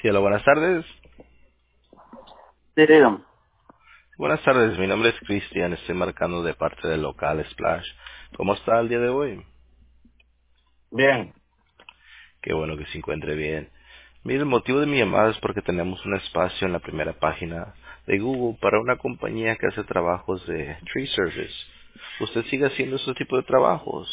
Sí, hola, buenas tardes. Sí, dígame. Buenas tardes, mi nombre es Cristian, estoy marcando de parte del local Splash. ¿Cómo está el día de hoy? Bien. Qué bueno que se encuentre bien. Mire, el motivo de mi llamada es porque tenemos un espacio en la primera página de Google para una compañía que hace trabajos de tree service. ¿Usted sigue haciendo ese tipo de trabajos?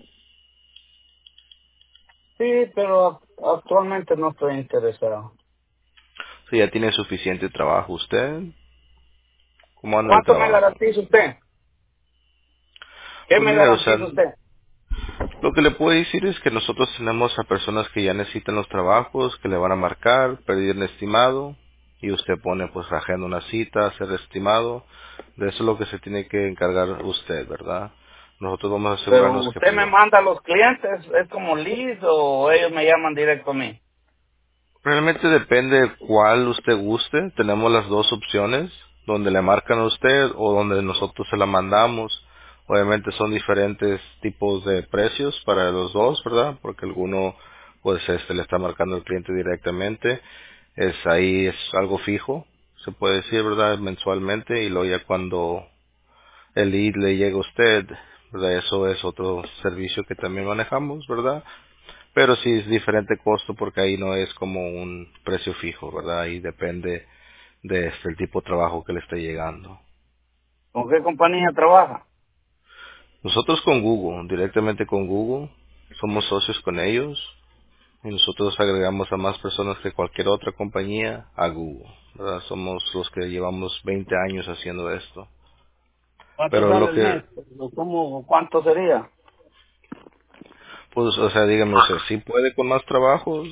Sí, pero actualmente no estoy interesado. Si ya tiene suficiente trabajo usted, ¿cómo anda de ¿Cuánto me trabajo? garantiza usted? ¿Qué Pues me mire, o sea, garantiza usted? lo que le puedo decir es que nosotros tenemos a personas que ya necesitan los trabajos, que le van a marcar, pedir un estimado, y usted pone pues agenda una cita, hacer estimado. De eso es lo que se tiene que encargar usted, ¿verdad? Nosotros vamos a Pero asegurarnos que usted pues, me manda a los clientes, ¿es como lead o ellos me llaman directo a mí? realmente depende de cuál usted guste. Tenemos las dos opciones, donde le marcan a usted o donde nosotros se la mandamos. Obviamente son diferentes tipos de precios para los dos, ¿verdad? Porque alguno pues le está marcando al cliente directamente. Ahí es algo fijo, se puede decir, ¿verdad? Mensualmente, y luego ya cuando el lead le llega a usted, ¿verdad? Eso es otro servicio que también manejamos, ¿verdad? Pero sí es diferente costo porque ahí no es como un precio fijo, ¿verdad? Ahí depende de el tipo de trabajo que le esté llegando. ¿Con qué compañía trabaja? Nosotros con Google, directamente con Google, somos socios con ellos y nosotros agregamos a más personas que cualquier otra compañía a Google, ¿verdad? Somos los que llevamos 20 años haciendo esto. ¿Cuánto Pero sale lo el que, mes? ¿Cuánto sería? pues, o sea, dígame usted, ¿sí puede con más trabajos?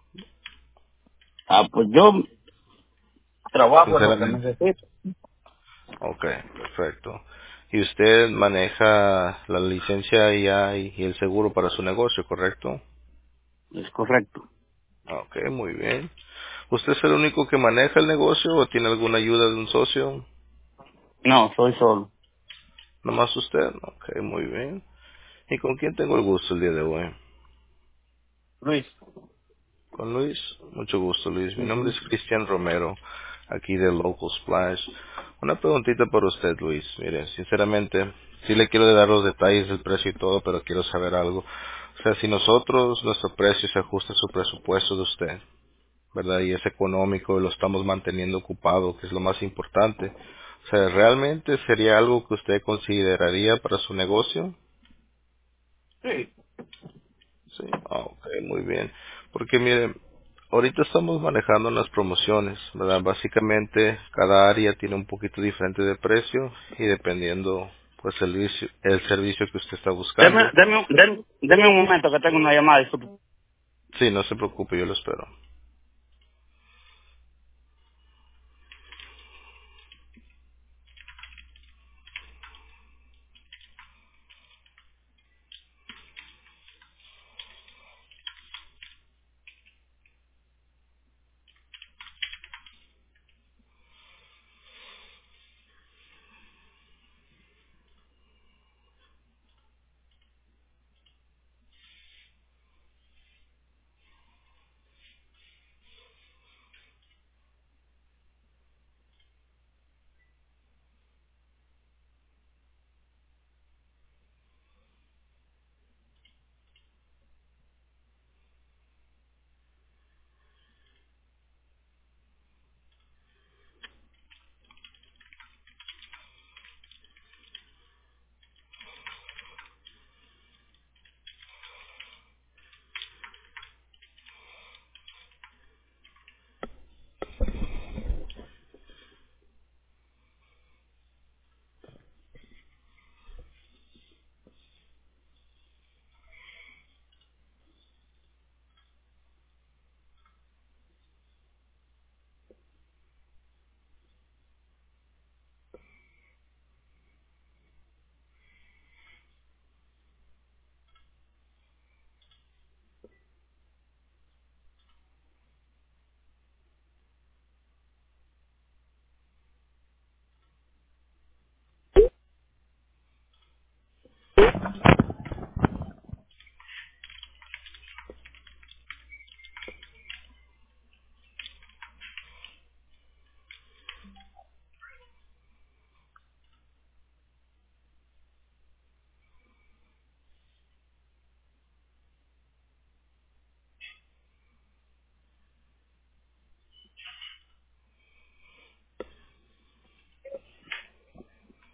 Ah, pues yo trabajo en lo que Sinceramente. necesito. Ok, perfecto. Y usted maneja la licencia y el seguro para su negocio, ¿correcto? Es correcto. Ok, muy bien. ¿Usted es el único que maneja el negocio o tiene alguna ayuda de un socio? No, soy solo. Nomás usted. Ok, muy bien. ¿Y con quién tengo el gusto el día de hoy? Luis. Con Luis. Mucho gusto, Luis. Mi nombre Ujú. es Cristian Romero, aquí de Local Splash. Una preguntita para usted, Luis. Mire, sinceramente, sí le quiero dar los detalles del precio y todo, pero quiero saber algo. O sea, si nosotros, nuestro precio se ajusta a su presupuesto de usted, ¿verdad? Y es económico y lo estamos manteniendo ocupado, que es lo más importante. O sea, ¿realmente sería algo que usted consideraría para su negocio? Sí. Sí, ok, muy bien. Porque mire, ahorita estamos manejando unas promociones, ¿verdad? Básicamente cada área tiene un poquito diferente de precio y dependiendo pues el servicio que usted está buscando. Deme un momento que tengo una llamada. Disculpe. Sí, no se preocupe, yo lo espero.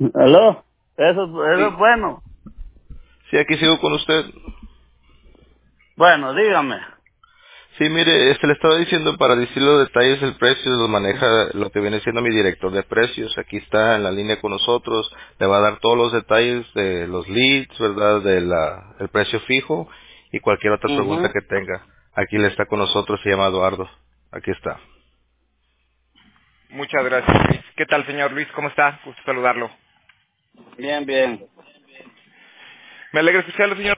¿Aló? Eso es Sí. bueno. Sí, aquí sigo con usted. Bueno, dígame. Sí, mire, le estaba diciendo para decir los detalles del precio, lo maneja lo que viene siendo mi director de precios. Aquí está en la línea con nosotros. Le va a dar todos los detalles de los leads, ¿verdad? El precio fijo y cualquier otra pregunta Ujú. que tenga. Aquí le está con nosotros, se llama Eduardo. Aquí está. Muchas gracias, Luis. ¿Qué tal, señor Luis? ¿Cómo está? Gusto saludarlo. Bien, bien. Me alegra escucharlo, señor.